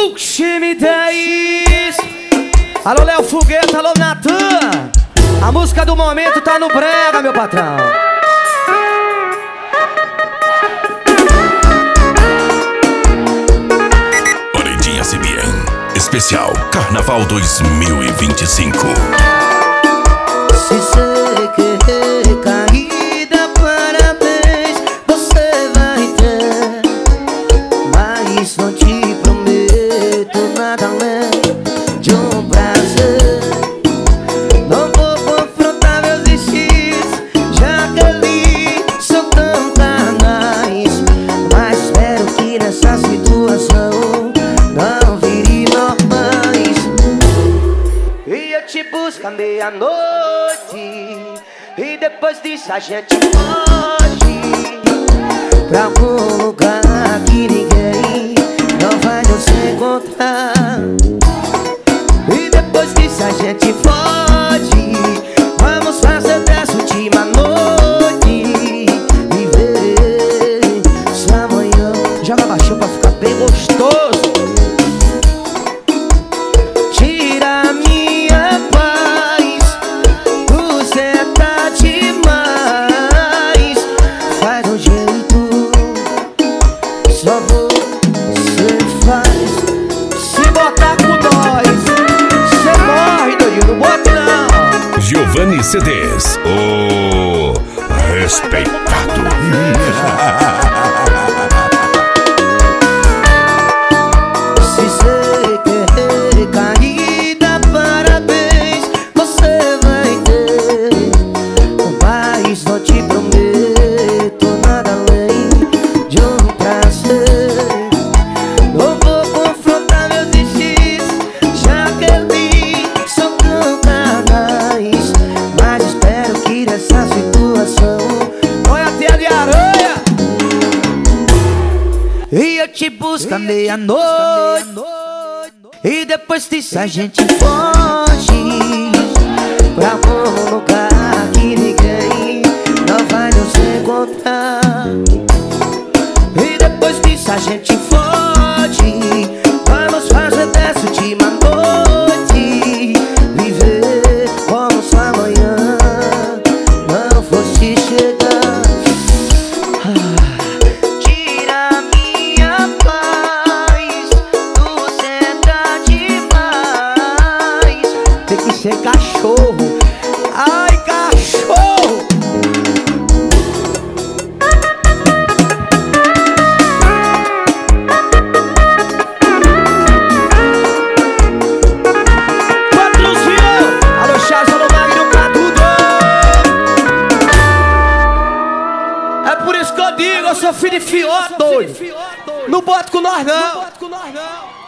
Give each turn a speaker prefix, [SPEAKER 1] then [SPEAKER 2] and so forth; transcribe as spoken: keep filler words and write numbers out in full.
[SPEAKER 1] Time dez. Alô, Léo Foguete, alô, Natan. A música do momento tá no brega, meu patrão.
[SPEAKER 2] Paredinha C B N Especial Carnaval dois mil e vinte e cinco.
[SPEAKER 3] Se você querer caída, parabéns, você vai ter. Mas não te prometo nada além de um prazer. Não vou confrontar meus instintos, já que ali são tão carnais. Mas espero que nessa situação não vire normais. E eu te busco à meia-noite, e depois disso a gente foge pra algum lugar que ninguém não vai nos encontrar. E depois disso a gente foge, vamos fazer dessa última noite e ver se amanhã joga baixinho pra ficar bem gostoso. Tira a minha paz, você tá demais. Faz um jeito, só você faz.
[SPEAKER 1] Se botar com nós, cê morre, doido, não bota não.
[SPEAKER 2] Giovanni C Ds, o respeitado.
[SPEAKER 3] Se você querer caída, parabéns, você vai ter. Mas não te prometo nada além de um prazer. Não vou confrontar meus instintos, já que ali são tão carnais. Mas espero que nessa situação
[SPEAKER 1] Olha a teia de aranha.
[SPEAKER 3] e eu te busco à meia-noite, e depois disso a gente foge pra algum lugar que ninguém não vai nos encontrar. E depois disso a gente foge, vamos fazer dessa última noite, viver como se amanhã não fosse chegar. Tira minha paz, você tá demais.
[SPEAKER 1] Tem que ser cachorro. Ai, cachorro. Patrocínio. Alô, Charles, alô, Magno, pra tudo. É por isso que eu digo, eu sou filho de fiota, doido. Não boto com nós, não.